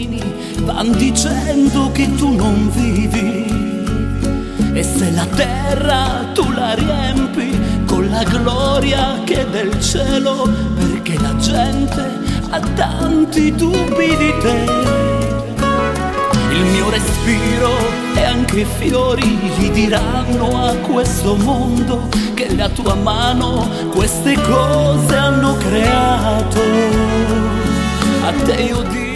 uomini van dicendo che tu non vivi. E se la terra tu la riempi con la gloria che è del cielo, perché la gente ha tanti dubbi di te. Il mio respiro e anche i fiori gli diranno a questo mondo che la tua mano queste cose hanno creato. A te io dico